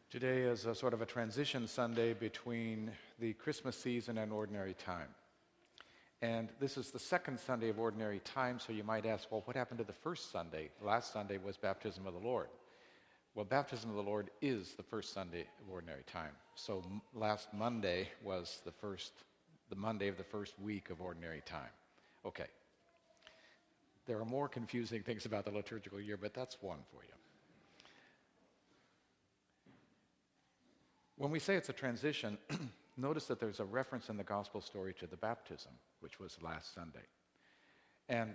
Today is a sort of a transition Sunday between the Christmas season and ordinary time. And this is the second Sunday of ordinary time, so you might ask, well, what happened to the first Sunday? Last Sunday was baptism of the Lord. Well, baptism of the Lord is the first Sunday of ordinary time. So last Monday was the Monday of the first week of ordinary time. Okay. There are more confusing things about the liturgical year, but that's one for you. When we say it's a transition, notice that there's a reference in the gospel story to the baptism, which was last Sunday. And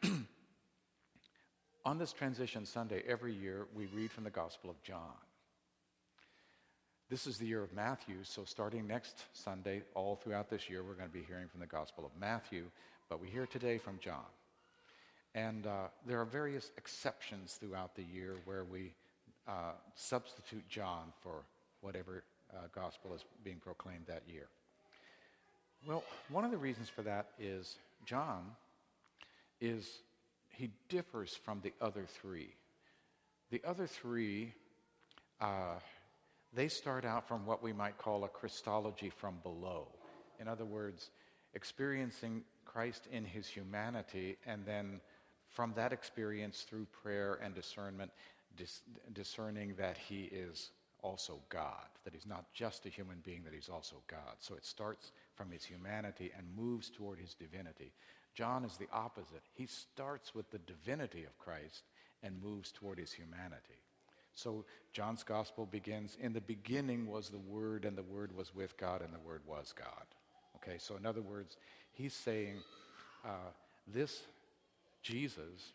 on this transition Sunday, every year, we read from the Gospel of John. This is the year of Matthew, so starting next Sunday, all throughout this year, we're going to be hearing from the Gospel of Matthew, but we hear today from John. And there are various exceptions throughout the year where we substitute John for whatever gospel is being proclaimed that year. Well, one of the reasons for that is John he differs from the other three. The other three, they start out from what we might call a Christology from below. In other words, experiencing Christ in his humanity, and then from that experience through prayer and discernment, discerning that he is also God, that he's not just a human being, that he's also God. So it starts from his humanity and moves toward his divinity. John is the opposite. He starts with the divinity of Christ and moves toward his humanity. So John's gospel begins, in the beginning was the Word, and the Word was with God, and the Word was God. Okay, so in other words, he's saying this Jesus,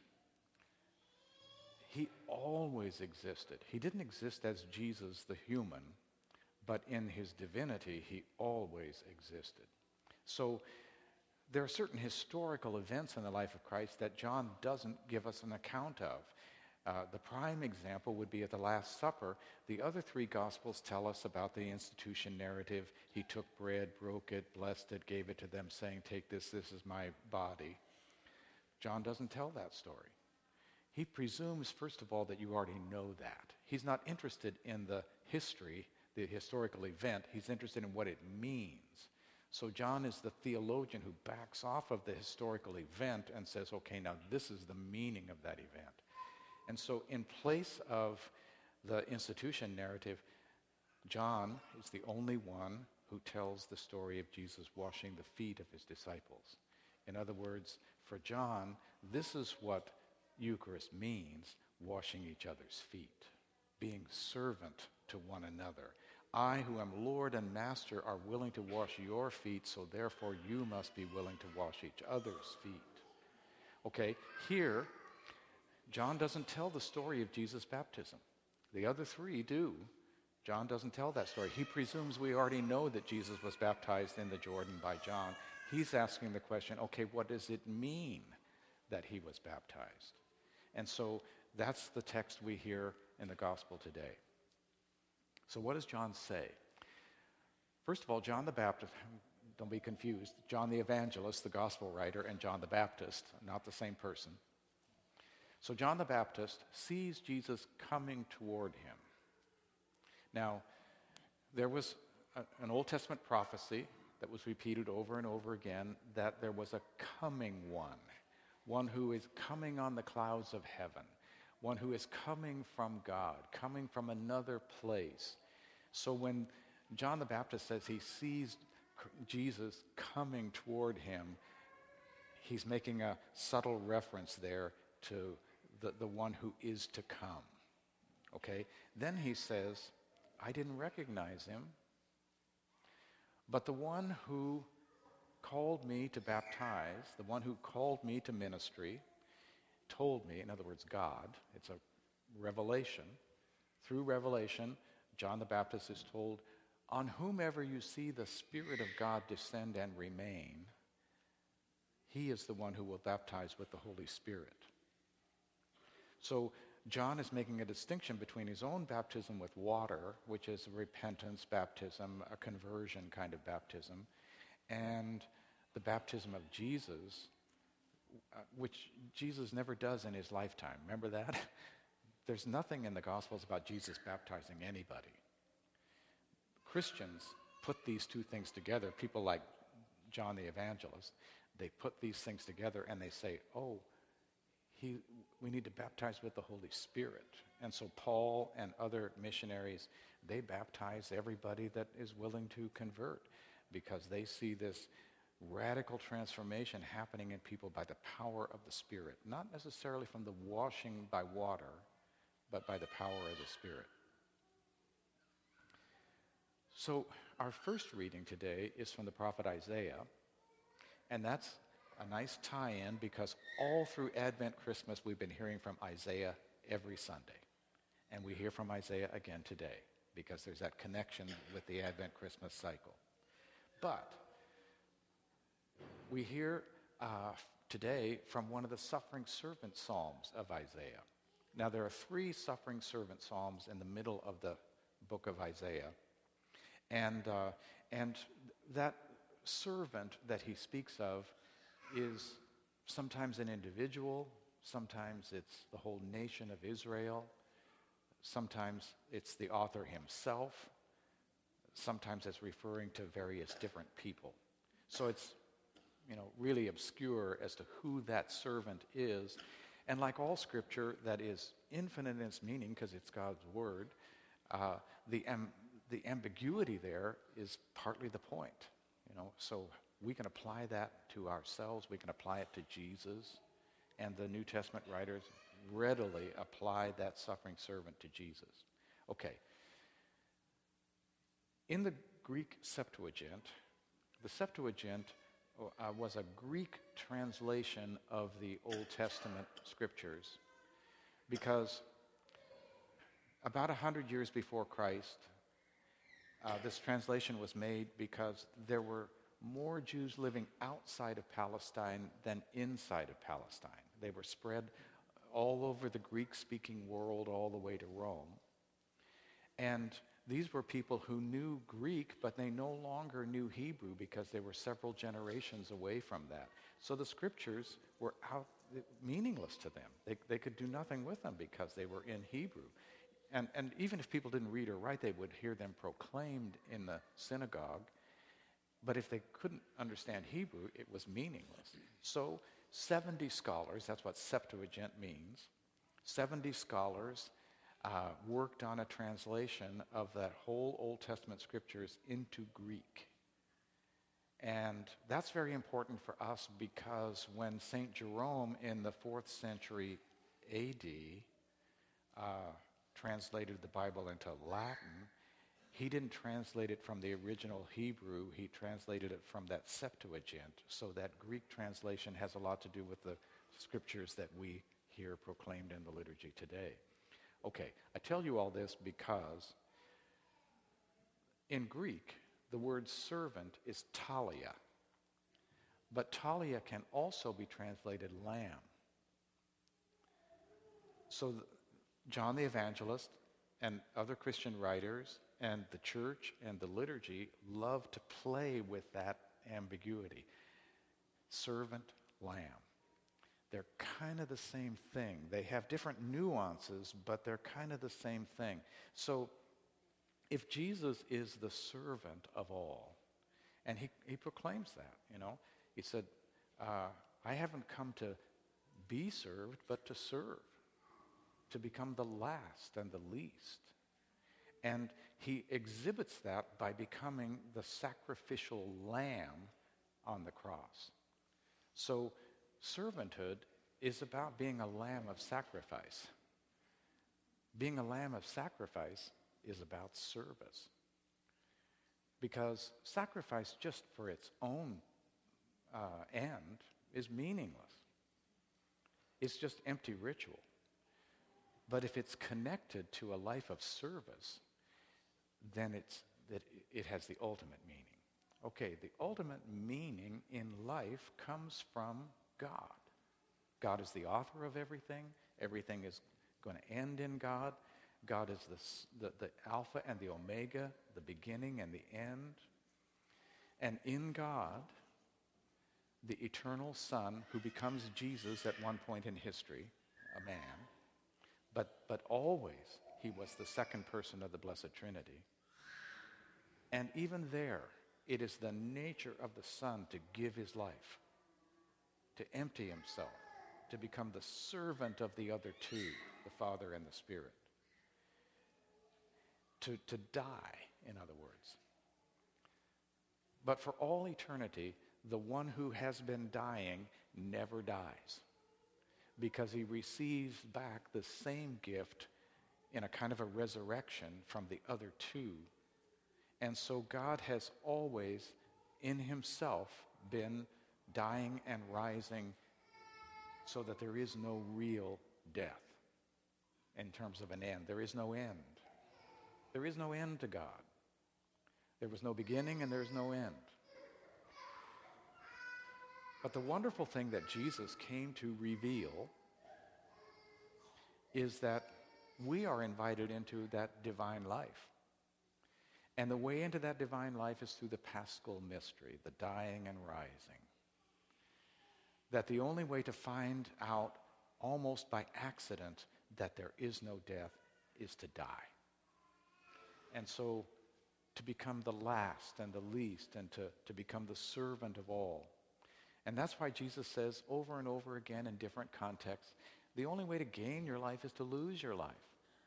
he always existed. He didn't exist as Jesus the human, but in his divinity, he always existed. So there are certain historical events in the life of Christ that John doesn't give us an account of. The prime example would be at the Last Supper. The other three Gospels tell us about the institution narrative. He took bread, broke it, blessed it, gave it to them, saying, "Take this, this is my body." John doesn't tell that story. He presumes, first of all, that you already know that. He's not interested in the history, the historical event. He's interested in what it means. So John is the theologian who backs off of the historical event and says, okay, now this is the meaning of that event. And so in place of the institution narrative, John is the only one who tells the story of Jesus washing the feet of his disciples. In other words, for John, this is what Eucharist means, washing each other's feet, being servant to one another. I, who am Lord and Master, are willing to wash your feet, so therefore you must be willing to wash each other's feet. Okay, here, John doesn't tell the story of Jesus' baptism. The other three do. John doesn't tell that story. He presumes we already know that Jesus was baptized in the Jordan by John. He's asking the question, okay, what does it mean that he was baptized? And so that's the text we hear in the gospel today. So what does John say? First of all, John the Baptist, don't be confused, John the Evangelist, the gospel writer, and John the Baptist, not the same person. So John the Baptist sees Jesus coming toward him. Now, there was an Old Testament prophecy that was repeated over and over again that there was a coming one who is coming on the clouds of heaven, one who is coming from God, coming from another place. So when John the Baptist says he sees Jesus coming toward him, he's making a subtle reference there to the one who is to come. Okay? Then he says, I didn't recognize him, but the one who called me to baptize, the one who called me to ministry, told me, in other words, God, it's a revelation. Through revelation, John the Baptist is told, on whomever you see the Spirit of God descend and remain, he is the one who will baptize with the Holy Spirit. So John is making a distinction between his own baptism with water, which is a repentance baptism, a conversion kind of baptism, and the baptism of Jesus, which Jesus never does in his lifetime. Remember that? There's nothing in the Gospels about Jesus baptizing anybody. Christians put these two things together. People like John the Evangelist, they put these things together and they say, oh, we need to baptize with the Holy Spirit. And so Paul and other missionaries, they baptize everybody that is willing to convert because they see this radical transformation happening in people by the power of the Spirit, not necessarily from the washing by water, but by the power of the Spirit. So our first reading today is from the prophet Isaiah, and that's a nice tie-in because all through Advent Christmas we've been hearing from Isaiah every Sunday. And we hear from Isaiah again today because there's that connection with the Advent Christmas cycle. But we hear today from one of the suffering servant psalms of Isaiah. Now there are 3 suffering servant psalms in the middle of the book of Isaiah. And that servant that he speaks of is sometimes an individual, sometimes it's the whole nation of Israel, sometimes it's the author himself, sometimes it's referring to various different people. So it's, really obscure as to who that servant is. And like all scripture that is infinite in its meaning because it's God's word, the ambiguity there is partly the point. So we can apply that to ourselves. We can apply it to Jesus. And the New Testament writers readily apply that suffering servant to Jesus. Okay. In the Greek Septuagint, the Septuagint was a Greek translation of the Old Testament scriptures because about 100 years before Christ, this translation was made because there were more Jews living outside of Palestine than inside of Palestine. They were spread all over the Greek-speaking world, all the way to Rome. And these were people who knew Greek, but they no longer knew Hebrew because they were several generations away from that. So the scriptures were meaningless to them. They could do nothing with them because they were in Hebrew. And even if people didn't read or write, they would hear them proclaimed in the synagogue. But if they couldn't understand Hebrew, it was meaningless. So 70 scholars, that's what Septuagint means, 70 scholars worked on a translation of that whole Old Testament scriptures into Greek. And that's very important for us because when St. Jerome in the 4th century A.D. Translated the Bible into Latin, he didn't translate it from the original Hebrew, he translated it from that Septuagint. So that Greek translation has a lot to do with the scriptures that we hear proclaimed in the liturgy today. Okay, I tell you all this because in Greek, the word servant is talia. But talia can also be translated lamb. So John the Evangelist and other Christian writers and the church and the liturgy love to play with that ambiguity. Servant, lamb. They're kind of the same thing. They have different nuances, but they're kind of the same thing. So if Jesus is the servant of all, and he proclaims that, he said, I haven't come to be served, but to serve, to become the last and the least. And he exhibits that by becoming the sacrificial lamb on the cross. So servanthood is about being a lamb of sacrifice. Being a lamb of sacrifice is about service. Because sacrifice just for its own end is meaningless. It's just empty ritual. But if it's connected to a life of service, then it has the ultimate meaning. Okay, the ultimate meaning in life comes from God. God is the author of everything. Everything is going to end in God. God is the Alpha and the Omega, the beginning and the end. And in God, the eternal Son, who becomes Jesus at one point in history, a man, but always he was the second person of the Blessed Trinity. And even there, it is the nature of the Son to give his life, to empty himself, to become the servant of the other two, the Father and the Spirit. To die, in other words. But for all eternity, the one who has been dying never dies, because he receives back the same gift in a kind of a resurrection from the other two. And so God has always, in himself, been dying and rising so that there is no real death in terms of an end. There is no end. There is no end to God. There was no beginning and there is no end. But the wonderful thing that Jesus came to reveal is that we are invited into that divine life. And the way into that divine life is through the Paschal mystery, the dying and rising. That the only way to find out, almost by accident, that there is no death is to die. And so to become the last and the least, and to become the servant of all. And that's why Jesus says over and over again in different contexts, the only way to gain your life is to lose your life.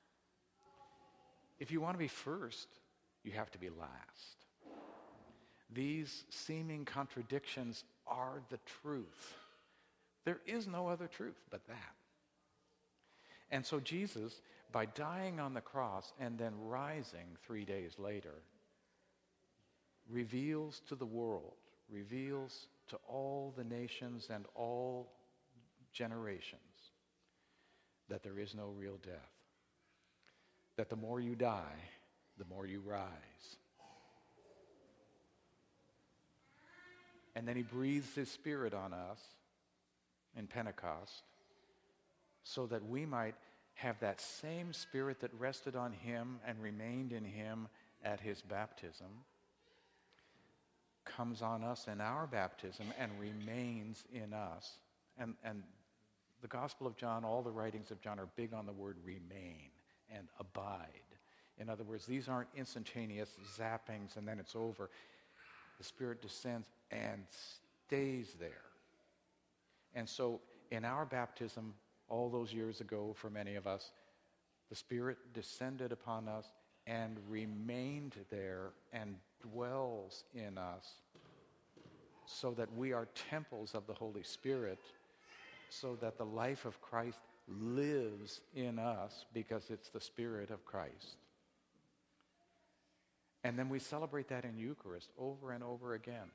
If you want to be first, you have to be last. These seeming contradictions are the truth. There is no other truth but that. And so Jesus, by dying on the cross and then rising 3 days later, reveals to the world, reveals to all the nations and all generations that there is no real death. That the more you die, the more you rise. And then he breathes his Spirit on us in Pentecost so that we might have that same Spirit that rested on him and remained in him at his baptism, comes on us in our baptism and remains in us. And the Gospel of John, all the writings of John are big on the word remain and abide. In other words, these aren't instantaneous zappings and then it's over. The Spirit descends and stays there. And so in our baptism, all those years ago for many of us, the Spirit descended upon us and remained there and dwells in us so that we are temples of the Holy Spirit, so that the life of Christ lives in us because it's the Spirit of Christ. And then we celebrate that in Eucharist over and over again.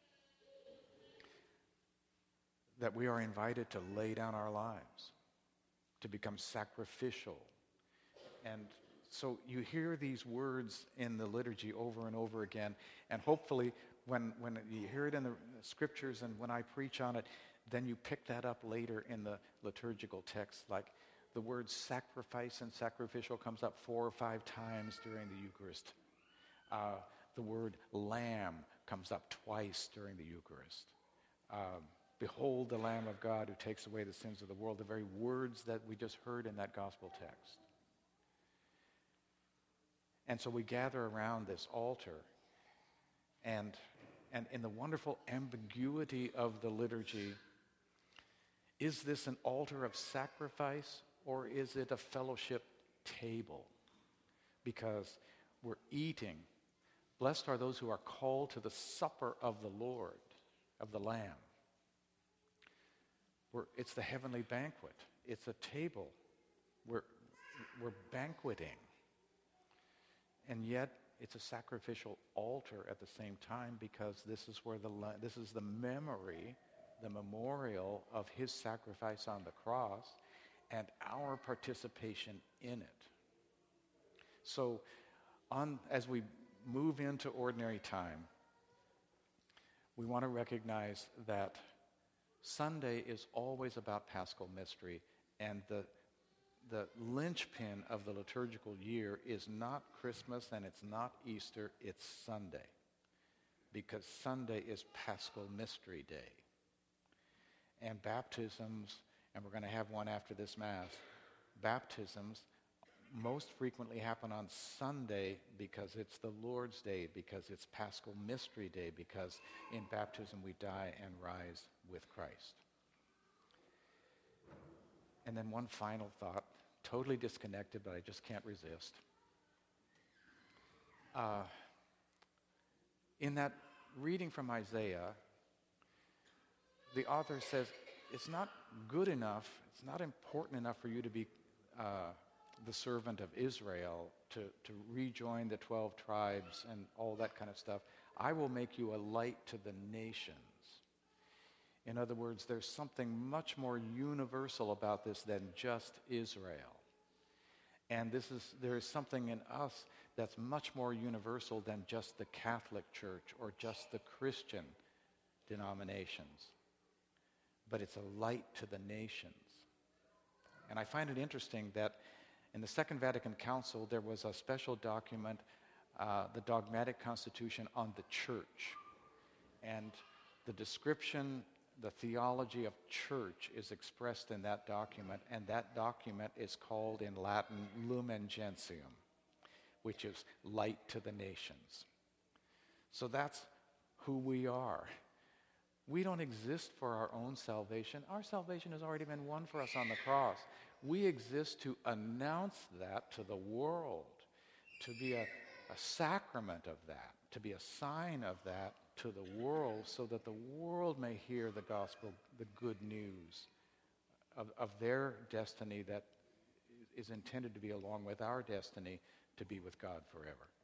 That we are invited to lay down our lives, to become sacrificial. And so you hear these words in the liturgy over and over again, and hopefully when you hear it in the scriptures and when I preach on it, then you pick that up later in the liturgical text, like the word sacrifice and sacrificial comes up 4 or 5 times during the Eucharist. The word lamb comes up twice during the Eucharist. Behold the Lamb of God who takes away the sins of the world, the very words that we just heard in that gospel text. And so we gather around this altar, and in the wonderful ambiguity of the liturgy, is this an altar of sacrifice or is it a fellowship table? Because we're eating. Blessed are those who are called to the supper of the Lord, of the Lamb. It's the heavenly banquet. It's a table. We're banqueting. And yet, it's a sacrificial altar at the same time, because this is where this is the memory, the memorial of his sacrifice on the cross and our participation in it. So, as we move into ordinary time, we want to recognize that Sunday is always about Paschal mystery, and the linchpin of the liturgical year is not Christmas and it's not Easter, it's Sunday. Because Sunday is Paschal Mystery Day. And baptisms, and we're going to have one after this Mass, baptisms most frequently happen on Sunday because it's the Lord's Day, because it's Paschal Mystery Day, because in baptism we die and rise with Christ. And then one final thought, totally disconnected, but I just can't resist. In that reading from Isaiah, the author says, it's not good enough, it's not important enough for you to be the servant of Israel, to rejoin the 12 tribes and all that kind of stuff. I will make you a light to the nations. In other words, there's something much more universal about this than just Israel. And there is something in us that's much more universal than just the Catholic Church or just the Christian denominations. But it's a light to the nations. And I find it interesting that in the Second Vatican Council, there was a special document, the Dogmatic Constitution on the Church. And the description, the theology of church is expressed in that document, and that document is called in Latin Lumen Gentium, which is light to the nations. So that's who we are. We don't exist for our own salvation. Our salvation has already been won for us on the cross. We exist to announce that to the world, to be a sacrament of that, to be a sign of that to the world, so that the world may hear the gospel, the good news of their destiny that is intended to be along with our destiny to be with God forever.